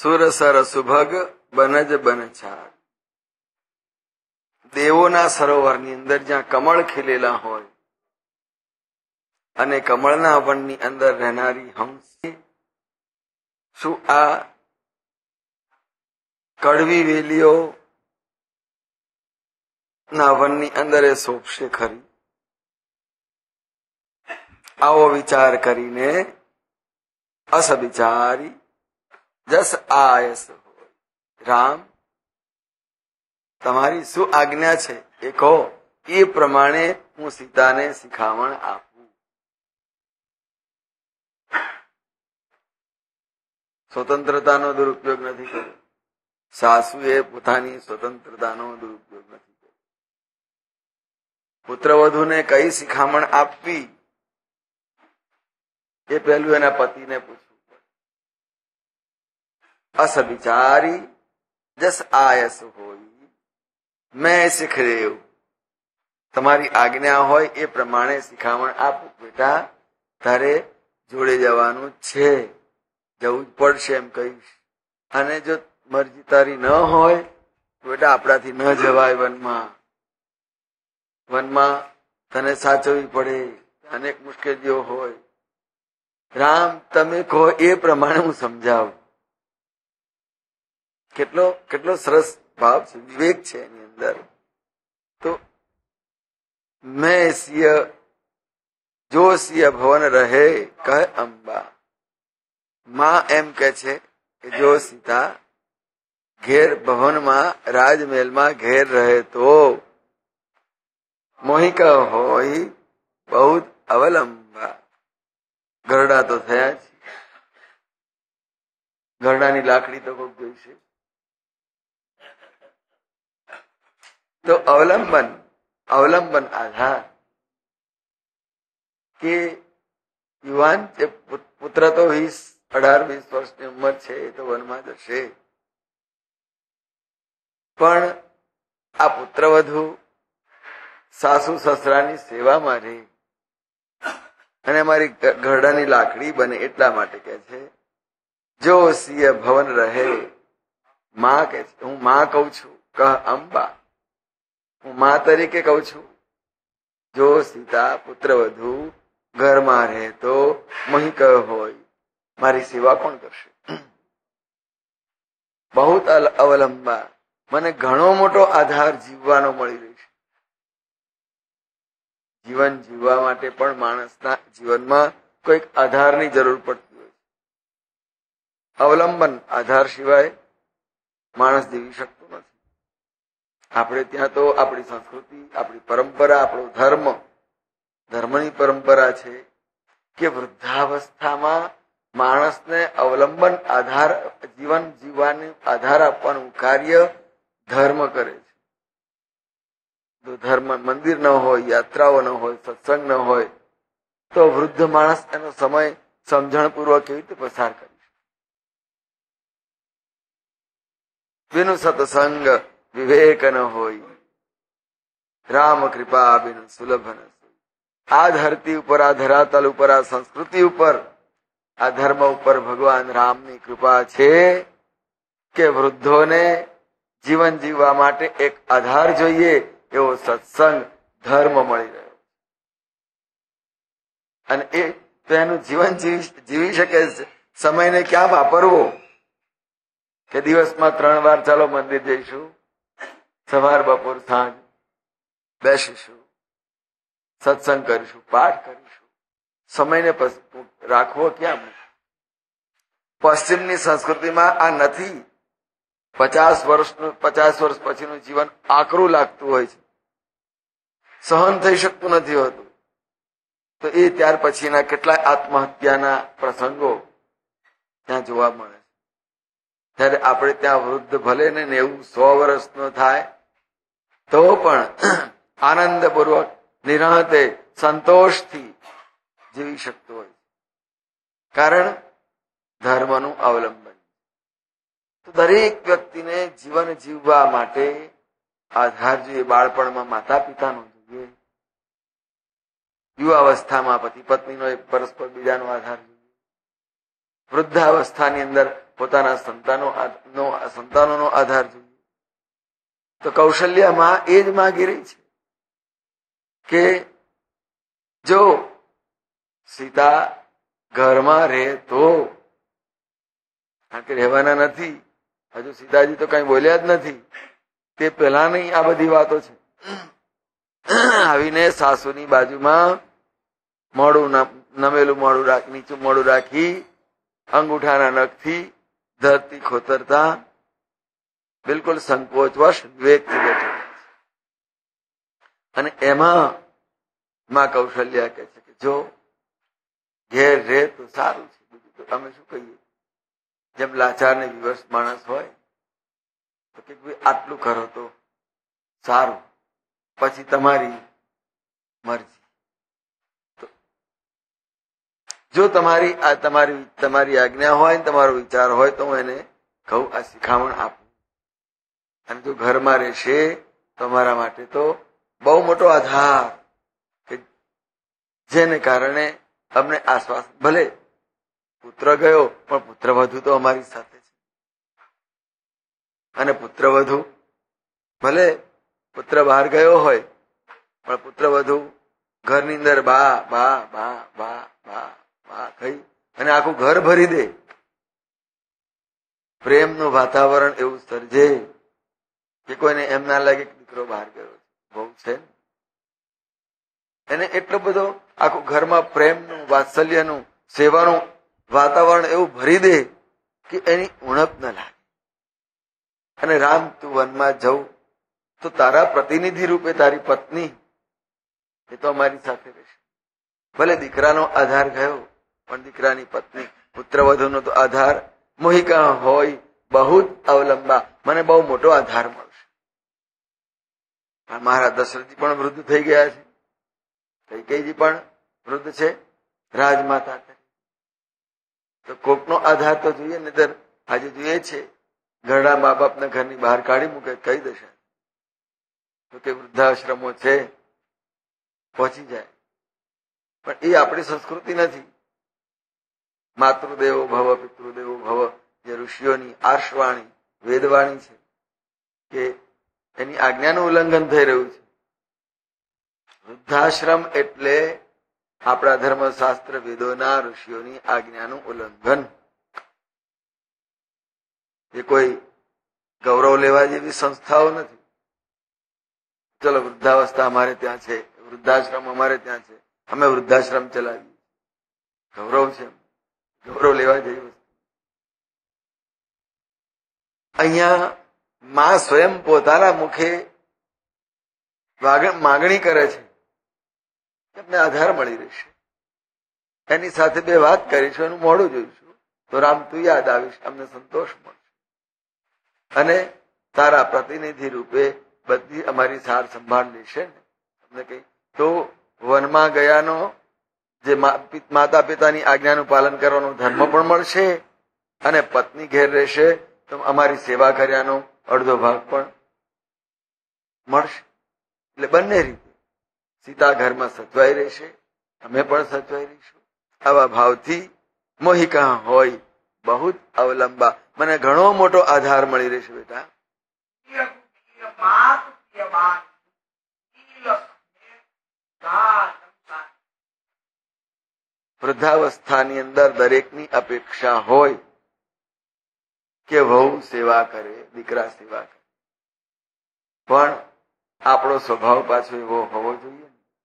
સુરસર સુભગ બનજ બનછાડ. દેવોના સરોવરની અંદર જ્યાં કમળ ખીલેલા હોય અને કમળના વનની અંદર રહેનારી હંસી, શું આ કડવી વેલીઓ ના વનની અંદર એ શોભશે ખરી? આવો વિચાર કરીને અસ વિચારી જસ આયસ હોય. રામ, તમારી શું આજ્ઞા છે એ કહો, એ પ્રમાણે હું સીતાને શિખામણ આપું. સ્વતંત્રતાનો દુરુપયોગ નથી કર્યો. સાસુએ પોતાની સ્વતંત્રતાનો દુરુપયોગ નથી કર્યો. પુત્રવધૂને કઈ શિખામણ આપવી એ પહેલું એના પતિને પૂછવું પડે. અસ વિચારી જસ આયસ હોય, મેં શીખ રહ્યું. તમારી આજ્ઞા હોય એ પ્રમાણે શિખામણ આપું. બેટા, તારે જોડે જવાનું છે, જવું જ પડશે એમ કહીશ. અને જો મરજી તારી ન હોય તો બેટા આપણાથી ન જવાય. વનમાં તને સાચવવી પડે, અનેક મુશ્કેલીઓ હોય. રામ, તમે કહો એ પ્રમાણે હું સમજાવું. કેટલો સરસ ભાવ છે, વિવેક છે એની અંદર. તો મેં સિય જો સિય ભવન રહે કહે અંબા. માં એમ કે છે કે જો સીતા ઘેર ભવનમાં રાજમહેલમાં ઘેર રહે તો મોહિક હોય બહુ અવલંબા. ગરડા તો થયા છે. ગરડાની લાકડી તો કોઈ જોઈશે. તો અવલંબન આધાર કે યુવાન પુત્ર તો 18-20 વર્ષની ઉંમર છે, એ તો વનમાં જશે. પણ આ પુત્રવધુ સાસુ સસરાની સેવામાં રહે અને મારી ઘરડાની લાકડી બને એટલા માટે કે છે જો સિંહ ભવન રહે. માં કે છે, હું માં કઉ છું, કહ અંબા, હું માં તરીકે કઉ છું. જો સીતા પુત્રવધુ ઘરમાં રહે તો મહી કહ હોય, મારી સેવા કોણ કરશે? બહુ અવલંબા, મને ઘણો મોટો આધાર જીવવાનો મળી રહ્યો છે. જીવન જીવવા માટે પણ માણસના જીવનમાં કોઈક આધારની જરૂર પડતી હોય છે. અવલંબન આધાર સિવાય માણસ જીવી શકતો નથી. આપણે ત્યાં તો આપણી સંસ્કૃતિ, આપણી પરંપરા, આપણો ધર્મની પરંપરા છે કે વૃદ્ધાવસ્થામાં માણસને અવલંબન આધાર, જીવન જીવવાનું આધાર આપવાનું કાર્ય ધર્મ કરે છે. જો ધર્મ મંદિર ન હોય, યાત્રાઓ ન હોય, સત્સંગ ન હોય તો વૃદ્ધ માણસ એનો સમય સમજણપૂર્વક કેવી રીતે પસાર કરે? બિનુ સત્સંગ વિવેક ન હોય, રામ કૃપા બિનુ સુલભ ન. આ ધરતી ઉપર, આ ધરાતલ ઉપર, આ સંસ્કૃતિ ઉપર, આ ધર્મ ઉપર ભગવાન રામની કૃપા છે કે વૃદ્ધોને જીવન જીવવા માટે એક આધાર જોઈએ એવો સત્સંગ ધર્મ મળી રહ્યો. અને એ તો એનું જીવન જીવી શકે. સમયને ક્યાં વાપરવો કે દિવસમાં 3 વાર ચાલો મંદિર જઈશું, સવાર બપોર સાંજ બેસીશું, સત્સંગ કરીશું, પાઠ કરીશું. સમયને રાખવો ક્યાં? પશ્ચિમની સંસ્કૃતિમાં આ નથી. 50 વર્ષ પછીનું જીવન આકરું લાગતું હોય છે, સહન થઈ શકતું નથી હોતું. તો એ ત્યાર પછીના કેટલાય આત્મહત્યાના પ્રસંગો ત્યાં જોવા મળે છે. ત્યારે આપણે ત્યાં વૃદ્ધ ભલે ને 90-100 વર્ષનો થાય તો પણ આનંદપૂર્વક, નિરાંતે, સંતોષથી જીવી શકતો હોય. કારણ ધર્મનું અવલંબન. તો દરેક વ્યક્તિને જીવન જીવવા માટે આધાર જોઈએ. બાળપણમાં માતા પિતાનો જોઈએ, યુવાવસ્થામાં પતિ પત્નીનો એક પરસ્પર બીજાનો આધાર જોઈએ, વૃદ્ધાવસ્થાની અંદર પોતાના સંતાનોનો આધાર જોઈએ. તો કૌશલ્યામાં એ જ માગી રહી છે કે જો સીતા ઘરમાં રહે તો, કારણ કે રહેવાના નથી. હજુ સીતાજી તો કઈ બોલ્યા જ નથી. તે પહેલાની આ બધી વાતો છે. આવીને સાસુની બાજુમાં મોડું નમેલું મોડું નીચું મોડું રાખી અંગૂઠાના નખથી ધરતી ખોતરતા બિલકુલ સંકોચવશ વિવેકથી બેઠા. અને એમાં માં કૌશલ્યા કહે છે કે જો ઘેર રે તો સારું છે, બીજું તો અમે શું કહીએ. જેમ લાચાર ને વિવશ માણસ હોય તો કે આટલું કરો તો સારું, પછી તમારી મરજી. જો તમારી આજ્ઞા હોય ને તમારો વિચાર હોય તો હું એને કહું, આ શિખામણ આપું. અને જો ઘરમાં રહેશે તો અમારા માટે તો બહુ મોટો આધાર, કે જેને કારણે અમને આશ્વાસ. ભલે પુત્ર ગયો પણ પુત્રવધુ તો અમારી સાથે છે. અને પુત્રવધુ ભલે પુત્ર બહાર ગયો હોય પણ પુત્રવધુ ઘરની અંદર બા બા બા બા બા બા કહી અને આખું ઘર ભરી દે. પ્રેમનું વાતાવરણ એવું સર્જે કે કોઈને એમ ના લાગે કે દીકરો બહાર ગયો બહુ છે. એને એટલો બધો આખું ઘરમાં પ્રેમનું, વાત્સલ્યનું, સેવાનું વાતાવરણ એવું ભરી દે કે એની ઉણપ ન લાગે. અને રામ, તું વનમાં જવું તો તારા પ્રતિનિધિ રૂપે તારી પત્ની એ તો અમારી સાથે રહેશે. ભલે દીકરાનો આધાર ગયો પણ દીકરાની પત્ની, પુત્રવધુનો તો આધાર મોહિકા હોય, બહુ જ અવલંબા, મને બહુ મોટો આધાર મળશે. મહારાજ દશરથજી પણ વૃદ્ધ થઈ ગયા છે, કૈકેયીજી પણ વૃદ્ધ છે, રાજમાતા છે. તો કોકનો આધાર તો જોઈએ. નહીતર આજે જોઈએ છે ઘરડા મા બાપને ઘરની બહાર કાઢી મૂકે, કઈ દશા. તો કે વૃદ્ધાશ્રમો છે, પહોંચી જાય. પણ એ આપણી સંસ્કૃતિ નથી. માતૃદેવો ભવ, પિતૃદેવો ભવ, જે ઋષિઓની આર્ષવાણી, વેદવાણી છે, કે એની આજ્ઞાનું ઉલ્લંઘન થઈ રહ્યું છે. વૃદ્ધાશ્રમ એટલે આપણા ધર્મશાસ્ત્ર વેદોના ઋષિઓની આજ્ઞાનું ઉલ્લંઘન. એ કોઈ ગૌરવ લેવા જેવી સંસ્થાઓ નથી. ચલો વૃદ્ધાવસ્થા અમારે ત્યાં છે, વૃદ્ધાશ્રમ અમારે ત્યાં છે, અમે વૃદ્ધાશ્રમ ચલાવીએ. ગૌરવ છે, ગૌરવ લેવા જેવી વસ્તુ. અહીંયા માં સ્વયં પોતાના મુખે માગણી કરે છે, એમને આધાર મળી રહેશે. એની સાથે બે વાત કરીશું, એનું મોડું જોઈશું તો રામ તું યાદ આવીશ, અમને સંતોષ મળશે. અને તારા પ્રતિનિધિ રૂપે બધી અમારી સાર સંભાળ લેશે ને. તમને કઈ તો વનમાં ગયાનો જે માતા પિતાની આજ્ઞાનું પાલન કરવાનો ધર્મ પણ મળશે, અને પત્ની ઘેર રહેશે તો અમારી સેવા કર્યાનો અડધો ભાગ પણ મળશે. એટલે બંને રીતે સીતા ઘરમાં સચવાઈ રહેશે, અમે પણ સચવાઈ રહીશું. આવા ભાવથી મોહિકા હોય, બહુ જ અવલંબા, મને ઘણો મોટો આધાર મળી રહેશે બેટા. વૃદ્ધાવસ્થાની અંદર દરેકની અપેક્ષા હોય કે વહુ સેવા કરે, દીકરા સેવા કરે. પણ આપણો સ્વભાવ પાછો એવો હોવો જોઈએ.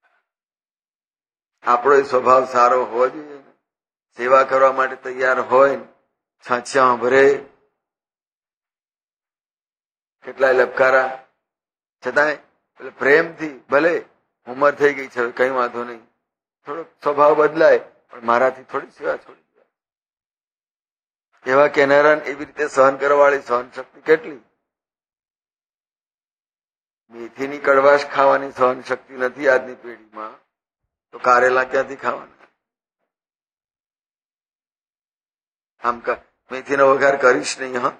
આપણો એ સ્વભાવ સારો હોવો જોઈએ. સેવા કરવા માટે તૈયાર હોય, છાછ્યા ભરે, કેટલાય લપકારા, છતાંય પ્રેમથી, ભલે ઉંમર થઈ ગઈ છે કઈ વાંધો નહીં, થોડો સ્વભાવ બદલાય પણ મારાથી થોડી સેવા છોડી જાય. એવા કેનારા એવી રીતે સહન કરવા વાળી સહન શક્તિ કેટલી. મેથીની કડવાશ ખાવાની સહન શક્તિ નથી આજની પેઢીમાં, તો કારેલા ક્યાંથી ખાવાના? આમ મેથીનો વઘાર કરીશ નહીં. હા,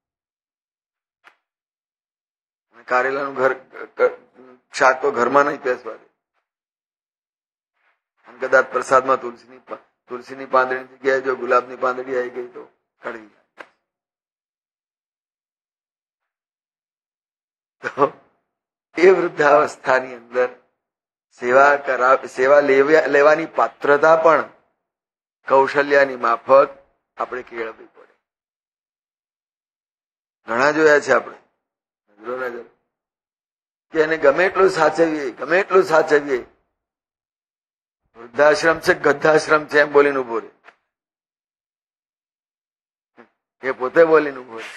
કારેલાનું શાક તો ઘરમાં નહીં પેસવા દે. કદાચ પ્રસાદમાં તુલસીની પાંદડીની જગ્યાએ જો ગુલાબની પાંદડી આવી ગઈ તો કડવી જાય. એ વૃદ્ધાવસ્થાની અંદર સેવા લેવાની પાત્રતા પણ કૌશલ્યાની માફક આપણે કેળવવી પડે. ઘણા જોયા છે આપણે, નજર કે એને ગમે એટલું સાચવીએ, વૃદ્ધાશ્રમ છે ગદ્ધાશ્રમ છે એમ બોલીને ઉભો રહે, એ પોતે બોલીને ઉભો રહે.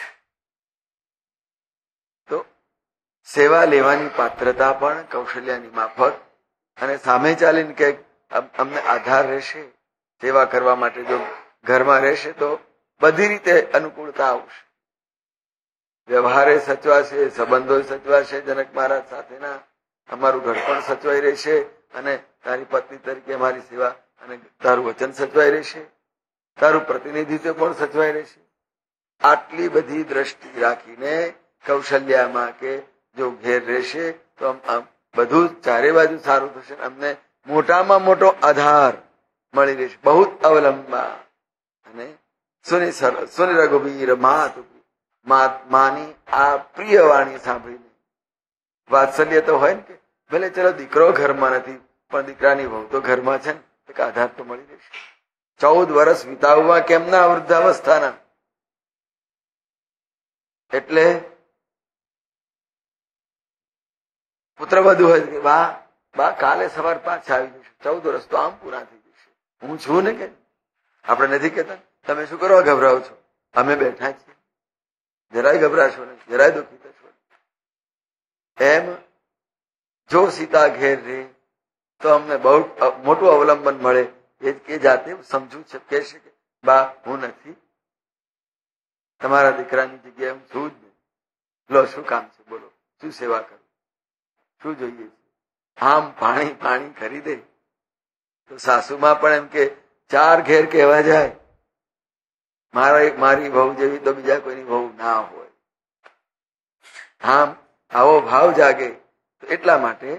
તો સેવા લેવાની પાત્રતા પણ કૌશલ્યાની માફક, અને સામે ચાલીને કે અમને આધાર રહેશે સેવા કરવા માટે, જો ઘરમાં રહેશે તો બધી રીતે અનુકૂળતા આવશે, વ્યવહારે સચવાશે, સંબંધો સચવાશે જનક મહારાજ સાથેના, અમારું ઘર પણ સચવાઈ રહેશે, અને તારી પત્ની તરીકે અમારી સેવા અને તારું વચન સચવાઈ રહેશે, તારું પ્રતિનિધિત્વ પણ સચવાઈ રહેશે. આટલી બધી દ્રષ્ટિ રાખીને કૌશલ્યામાં કે જો ઘેર રહેશે તો બધું ચારે બાજુ સારું થશે, અમને મોટામાં મોટો આધાર મળી રહેશે. બહુ અવલંબા અને સુનિ રઘુવીર માની આ પ્રિય વાણી સાંભળીને વાત્સલ્ય તો હોય ને, કે ભલે ચલો દીકરો ઘરમાં નથી પણ દીકરાની વહુ તો ઘરમાં છે ને, એક આધાર તો મળી રહેશે. 14 વર્ષ વિતાવવા કેમના વૃદ્ધાવસ્થાના. એટલે પુત્ર બધું હોય કે બા કાલે સવાર પાછા આવી જશે, 14 વર્ષ તો આમ પૂરા થઈ જશે. હું છું ને, કે આપણે નથી કેતા તમે શું કરવા ગભરાવ છો, અમે બેઠા છીએ, જરાય ગભરાશો નહીં, જરાય દુઃખી થશો. એમ જો સીતા ઘેર રહે તો અમને બહુ મોટું અવલંબન મળે. એ જાતે સમજુ છે, કે છે કે બા હું નથી, તમારા દીકરાની જગ્યાએ હું છું જ નહીં. લો શું કામ છે બોલો, શું સેવા કરું, શું જોઈએ છે? આમ પાણી કરી દે તો સાસુમાં પણ એમ કે 4 ઘેર કહેવા જાય, મારી વહુ જેવી તો બીજા કોઈની વહુ ના હોય. આમ આવો ભાવ જાગે. તો એટલા માટે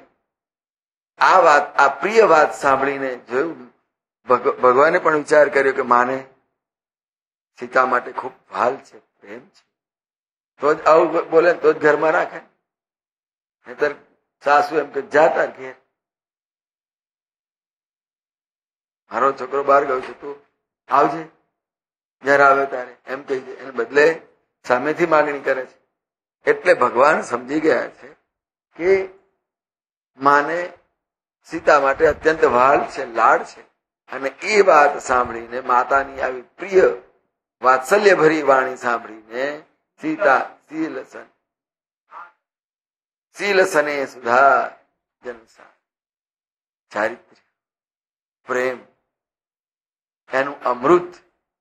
આ પ્રિય વાત સાંભળીને જોયું, ભગવાને પણ વિચાર કર્યો કે માને સીતા માટે ખૂબ ભાલ છે, પ્રેમ છે, તો જ આવું બોલે તો જ ઘરમાં રાખે. નહીતર સાસુ એમ કે જા તાર ઘેર, મારો છોકરો બહાર ગયો છે, તું આવજે જયારે આવે તારે, એમ કહી દે. એને બદલે સામેથી માગણી કરે છે. એટલે ભગવાન સમજી ગયા છે કે માને સીતા માટે અત્યંત વાલ છે, લાડ છે. અને એ વાત સાંભળીને, માતાની આવી પ્રિય વાત્સલ્ય ભરી વાણી સાંભળીને સીતા શીલ સને સુધા જનસા, ચારિત્ર્ય, પ્રેમ, એનું અમૃત,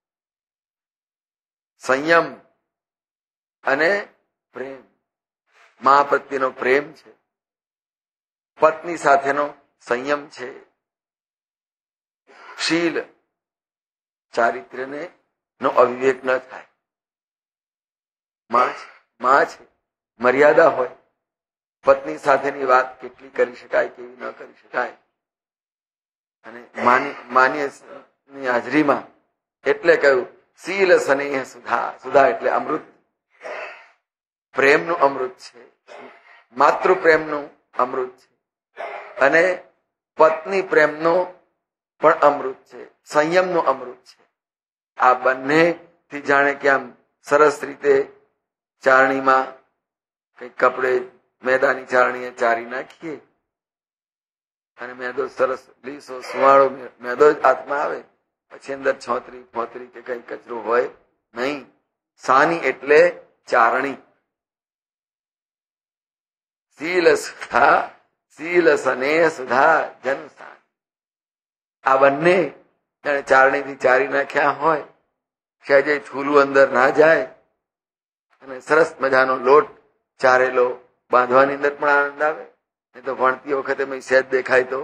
સંયમ અને પ્રેમ, મા પ્રત્યેનો પ્રેમ છે, પત્ની સાથેનો સંયમ છે, શીલ ચારિત્ર્યને નો અવિવેક ન થાય. માં છે, મર્યાદા હોય. પત્ની સાથેની વાત કેટલી કરી શકાય, કેવી ન કરી શકાય. અને માની હાજરીમાં એટલે કહ્યું શીલ સ્નેહ સુધા. સુધા એટલે અમૃત, પ્રેમનું અમૃત છે, માતૃ પ્રેમનું અમૃત છે, અને પત્ની પ્રેમનું પણ અમૃત છે, સંયમનું અમૃત છે. આ બંને થી જાણે કે આમ સરસ રીતે ચારણીમાં કઈ કપડે મેદાની ચારણીએ ચારી નાખીએ અને મેદો સરસ લીસો સુવાળો મેદો જ હાથમાં આવે, પછી અંદર છોતરી ફોતરી કે કઈ કચરો હોય નહીં. સાની એટલે ચારણી. શીલ સ્નેહ સુધા જન સાની. આ બંને ચારણીથી ચારી નાખ્યા હોય, સહેજે થૂલું અંદર ના જાય, અને સરસ મજાનો લોટ ચારેલો બાંધવાની અંદર પણ આનંદ આવે. નહીં તો ભણતી વખતે સહેજ દેખાય તો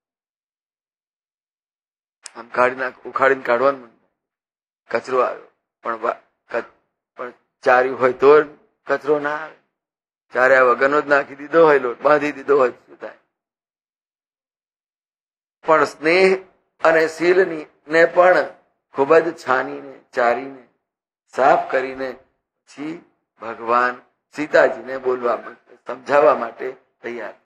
આમ ઉખાડીને કાઢવાનું, કચરો આવ્યો, પણ ચાર્યું હોય તો કચરો ના આવે. ચાર્યા વગરનો જ નાખી દીધો હોય લોટ, બાંધી દીધો હોય શું થાય? પણ સ્નેહ અને શીલની ને પણ ખૂબ જ છાનીને ચારીને સાફ કરીને પછી ભગવાન સીતાજીને બોલવા સમજાવવા માટે તૈયાર.